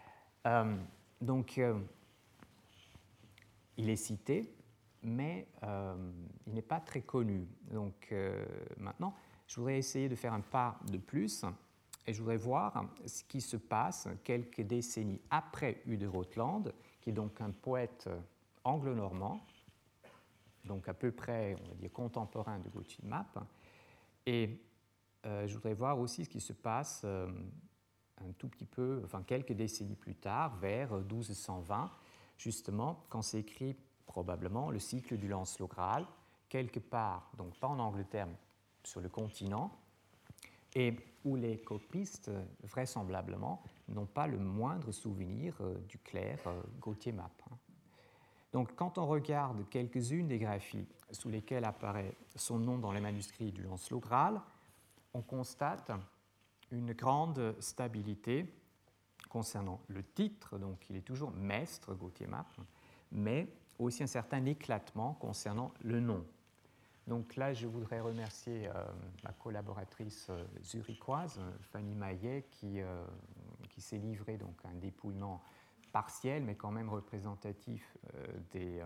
dire. Il est cité, mais il n'est pas très connu. Donc, maintenant, je voudrais essayer de faire un pas de plus et je voudrais voir ce qui se passe quelques décennies après Ude Rotland, qui est donc un poète anglo-normand, donc à peu près, on va dire, contemporain de Gauthier Map. Et je voudrais voir aussi ce qui se passe un tout petit peu, enfin quelques décennies plus tard, vers 1220, justement, quand s'écrit probablement le cycle du Lancelot Graal, quelque part, donc pas en Angleterre, mais sur le continent, et où les copistes, vraisemblablement, n'ont pas le moindre souvenir du clerc Gauthier Map. Donc, quand on regarde quelques-unes des graphies sous lesquelles apparaît son nom dans les manuscrits du Lancelot Graal, on constate une grande stabilité concernant le titre, donc il est toujours Maistre Gauthier Map, mais aussi un certain éclatement concernant le nom. Donc là, je voudrais remercier ma collaboratrice zurichoise, Fanny Maillet, qui s'est livrée donc à un dépouillement partiel, mais quand même représentatif des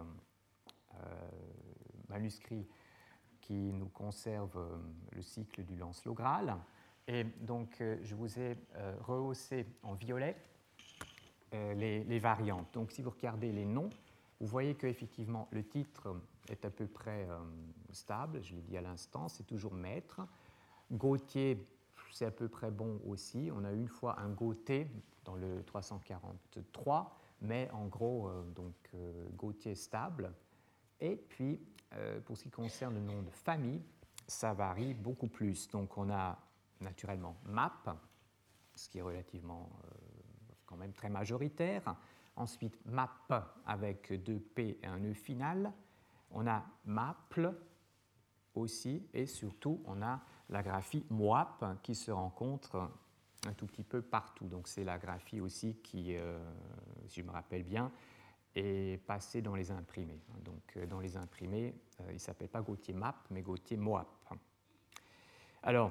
manuscrits qui nous conservent le cycle du Lancelot Graal. Et donc, je vous ai rehaussé en violet les variantes. Donc, si vous regardez les noms, vous voyez qu'effectivement, le titre est à peu près stable, je l'ai dit à l'instant, c'est toujours Maître. Gauthier, c'est à peu près bon aussi. On a une fois un Gauthier dans le 343, mais en gros, Gauthier stable. Et puis, pour ce qui concerne le nom de famille, ça varie beaucoup plus. Donc, on a naturellement Map, ce qui est relativement quand même très majoritaire. Ensuite, Map avec deux P et un E final. On a Maple aussi, et surtout, on a la graphie Moap qui se rencontre un tout petit peu partout. Donc, c'est la graphie aussi qui, si je me rappelle bien, est passée dans les imprimés. Donc, dans les imprimés, il ne s'appelle pas Gauthier Map, mais Gauthier Moap. Alors,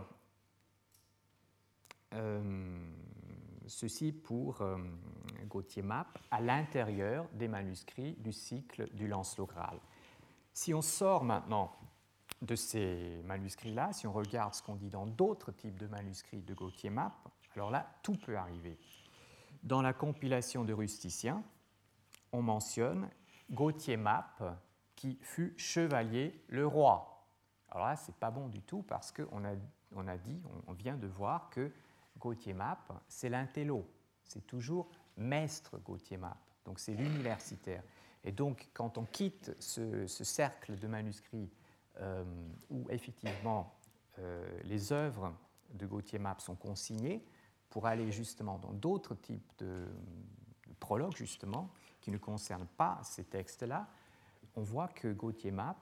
ceci pour Gauthier Map à l'intérieur des manuscrits du cycle du Lancelot Graal. Si on sort maintenant de ces manuscrits-là, si on regarde ce qu'on dit dans d'autres types de manuscrits de Gauthier Map, alors là, tout peut arriver. Dans la compilation de Rusticien, on mentionne Gauthier Map qui fut chevalier le roi. Alors là, c'est pas bon du tout parce qu'on on vient de voir que Gauthier Map, c'est l'intello, c'est toujours Maistre Gauthier Map, donc c'est l'universitaire. Et donc, quand on quitte ce cercle de manuscrits où effectivement les œuvres de Gauthier Map sont consignées, pour aller justement dans d'autres types de prologues, justement, qui ne concernent pas ces textes-là, on voit que Gauthier Map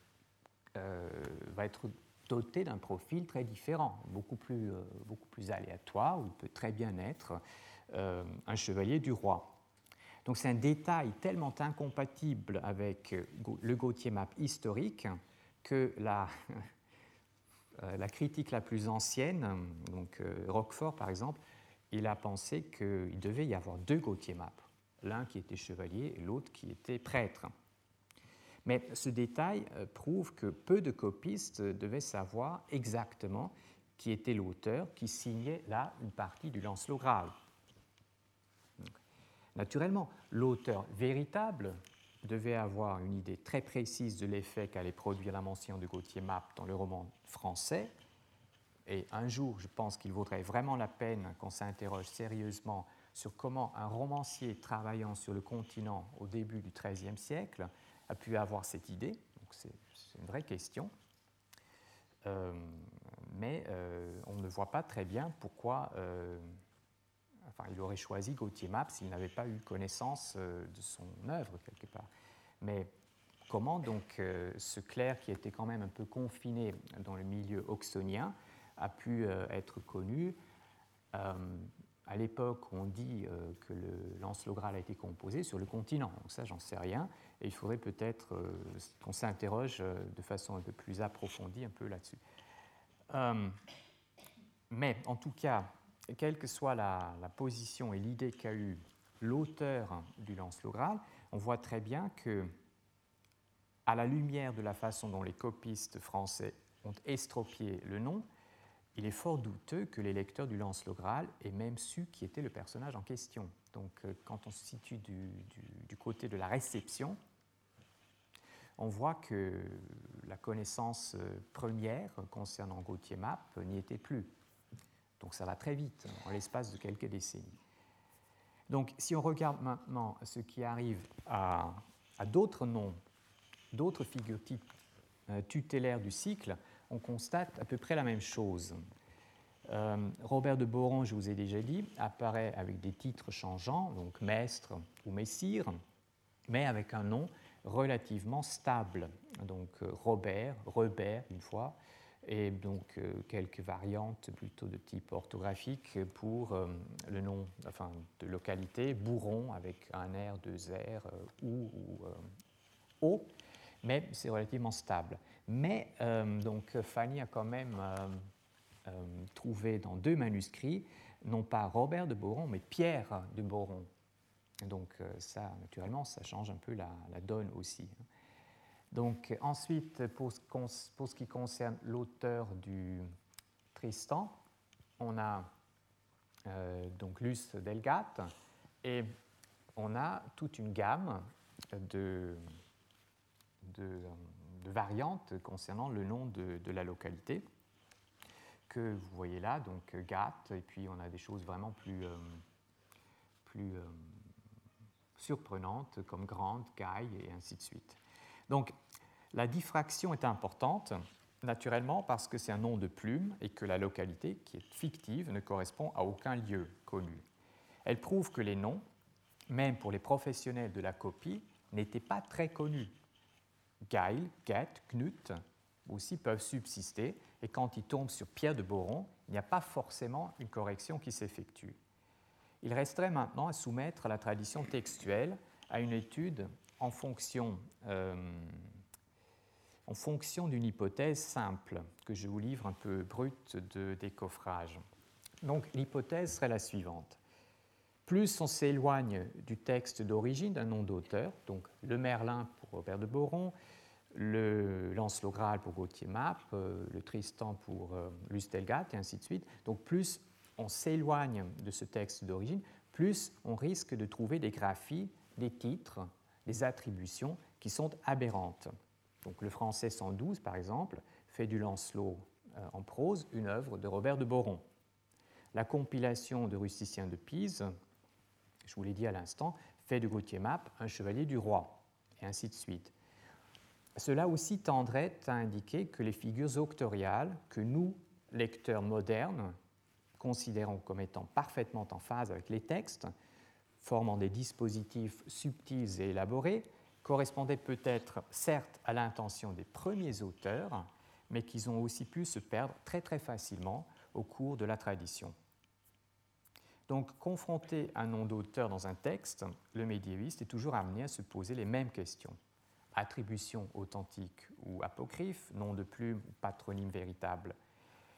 va être doté d'un profil très différent, beaucoup plus aléatoire, où il peut très bien être un chevalier du roi. Donc c'est un détail tellement incompatible avec le Gauthier Map historique que la critique la plus ancienne, donc Roquefort par exemple, il a pensé qu'il devait y avoir deux Gauthier Map, l'un qui était chevalier et l'autre qui était prêtre. Mais ce détail prouve que peu de copistes devaient savoir exactement qui était l'auteur qui signait là une partie du Lancelot Graal. Naturellement, l'auteur véritable devait avoir une idée très précise de l'effet qu'allait produire la mention de Gauthier Map dans le roman français. Et un jour, je pense qu'il vaudrait vraiment la peine qu'on s'interroge sérieusement sur comment un romancier travaillant sur le continent au début du XIIIe siècle a pu avoir cette idée. Donc c'est une vraie question. Mais on ne voit pas très bien pourquoi il aurait choisi Gauthier Map s'il n'avait pas eu connaissance de son œuvre quelque part. Mais comment donc ce clerc qui était quand même un peu confiné dans le milieu oxonien a pu être connu à l'époque où on dit que le Lancelot Graal a été composé sur le continent. Donc ça, j'en sais rien. Et il faudrait peut-être qu'on s'interroge de façon un peu plus approfondie un peu là-dessus. Mais en tout cas, quelle que soit la position et l'idée qu'a eue l'auteur du Lancelot Graal, on voit très bien que, à la lumière de la façon dont les copistes français ont estropié le nom, il est fort douteux que les lecteurs du Lancelot Graal aient même su qui était le personnage en question. Donc, quand on se situe du côté de la réception, on voit que la connaissance première concernant Gauthier Map n'y était plus. Donc, ça va très vite, en l'espace de quelques décennies. Donc, si on regarde maintenant ce qui arrive à d'autres noms, d'autres figures tutélaires du cycle, on constate à peu près la même chose. Robert de Boron, je vous ai déjà dit, apparaît avec des titres changeants, donc maître ou messire, mais avec un nom relativement stable. Donc Robert, Rebert une fois, et donc quelques variantes plutôt de type orthographique pour le nom de localité, Bourron avec un R, deux R, ou O, mais c'est relativement stable. Mais donc Fanny a quand même trouvé dans deux manuscrits, non pas Robert de Boron, mais Pierre de Boron. Donc ça, naturellement, ça change un peu la donne aussi. Donc ensuite, pour ce qui concerne l'auteur du Tristan, on a donc Luce Delgate, et on a toute une gamme de variantes concernant le nom de la localité que vous voyez là, donc Gath, et puis on a des choses vraiment plus surprenantes comme Grande, Gaille, et ainsi de suite. Donc la diffraction est importante, naturellement parce que c'est un nom de plume et que la localité, qui est fictive, ne correspond à aucun lieu connu. Elle prouve que les noms, même pour les professionnels de la copie, n'étaient pas très connus. Gail, Guet, Knut aussi peuvent subsister, et quand ils tombent sur Pierre de Boron, il n'y a pas forcément une correction qui s'effectue. Il resterait maintenant à soumettre la tradition textuelle à une étude en fonction d'une hypothèse simple, que je vous livre un peu brute de décoffrage. Donc l'hypothèse serait la suivante. Plus on s'éloigne du texte d'origine d'un nom d'auteur, donc le Merlin pour Robert de Boron, le Lancelot Graal pour Gauthier Map, le Tristan pour Luce Delgate, et ainsi de suite. Donc plus on s'éloigne de ce texte d'origine, plus on risque de trouver des graphies, des titres, des attributions qui sont aberrantes. Donc le français 112, par exemple, fait du Lancelot en prose une œuvre de Robert de Boron. La compilation de Rusticien de Pise, je vous l'ai dit à l'instant, fait de Gauthier Map un chevalier du roi, et ainsi de suite. Cela aussi tendrait à indiquer que les figures octoriales, que nous, lecteurs modernes, considérons comme étant parfaitement en phase avec les textes, formant des dispositifs subtils et élaborés, correspondaient peut-être certes à l'intention des premiers auteurs, mais qu'ils ont aussi pu se perdre très très facilement au cours de la tradition. Donc, confronté à un nom d'auteur dans un texte, le médiéviste est toujours amené à se poser les mêmes questions. Attribution authentique ou apocryphe, nom de plume ou patronyme véritable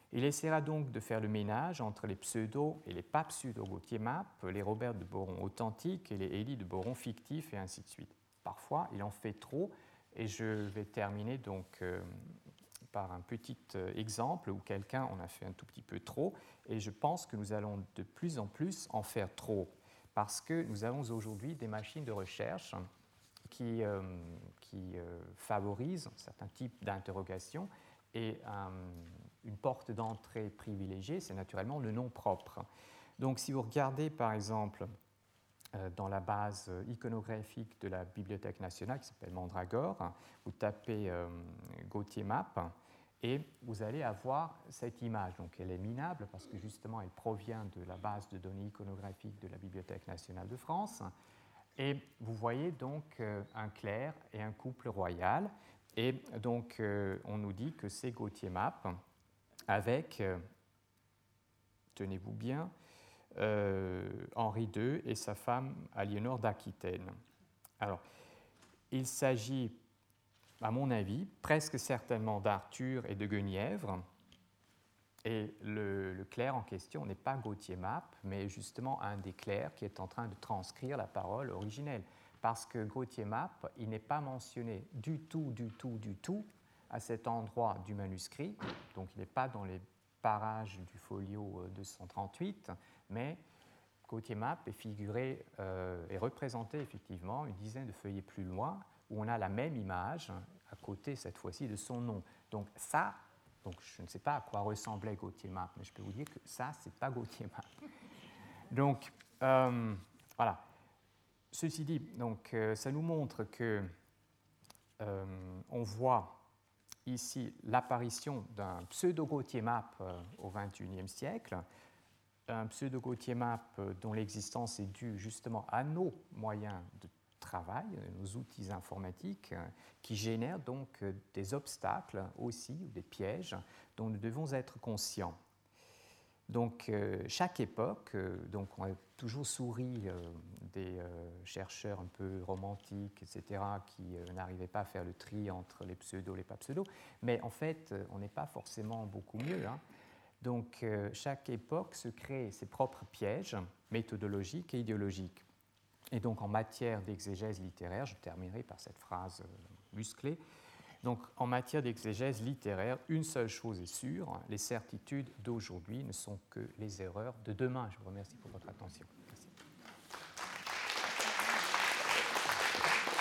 Il essaiera donc de faire le ménage entre les pseudo et les pas pseudo-Gautier Map, les Robert de Boron authentiques et les Élie de Boron fictifs, et ainsi de suite. Parfois, il en fait trop, et je vais terminer donc par un petit exemple où quelqu'un en a fait un tout petit peu trop, et je pense que nous allons de plus en plus en faire trop, parce que nous avons aujourd'hui des machines de recherche qui favorisent certains types d'interrogations, et une porte d'entrée privilégiée, c'est naturellement le nom propre. Donc si vous regardez par exemple dans la base iconographique de la Bibliothèque nationale qui s'appelle Mandragore, vous tapez Gautier Map et vous allez avoir cette image. Donc elle est minable parce que justement elle provient de la base de données iconographiques de la Bibliothèque nationale de France. Et vous voyez donc un clerc et un couple royal. Et donc on nous dit que c'est Gautier Map avec, tenez-vous bien, Henri II et sa femme Aliénor d'Aquitaine. Alors, il s'agit, à mon avis, presque certainement d'Arthur et de Guenièvre. Et le clerc en question n'est pas Gautier Map, mais justement un des clercs qui est en train de transcrire la parole originelle. Parce que Gautier Map, il n'est pas mentionné du tout à cet endroit du manuscrit, donc il n'est pas dans les parages du folio 238, mais Gautier Map est figuré et représenté effectivement une dizaine de feuillets plus loin, où on a la même image, à côté cette fois-ci de son nom. Donc ça, je ne sais pas à quoi ressemblait Gautier Map, mais je peux vous dire que ça, ce n'est pas Gautier Map. Donc voilà. Ceci dit, donc, ça nous montre que on voit ici l'apparition d'un pseudo-Gautier Map au XXIe siècle, un pseudo-Gautier Map dont l'existence est due justement à nos moyens de travail, nos outils informatiques, qui génèrent donc des obstacles aussi, ou des pièges, dont nous devons être conscients. Donc, chaque époque, donc on a toujours souri des chercheurs un peu romantiques, etc., qui n'arrivaient pas à faire le tri entre les pseudos et les pas pseudos, mais en fait, on n'est pas forcément beaucoup mieux. Hein. Donc, chaque époque se crée ses propres pièges méthodologiques et idéologiques. Et donc, en matière d'exégèse littéraire, je terminerai par cette phrase musclée. Donc, en matière d'exégèse littéraire, une seule chose est sûre, les certitudes d'aujourd'hui ne sont que les erreurs de demain. Je vous remercie pour votre attention. Merci.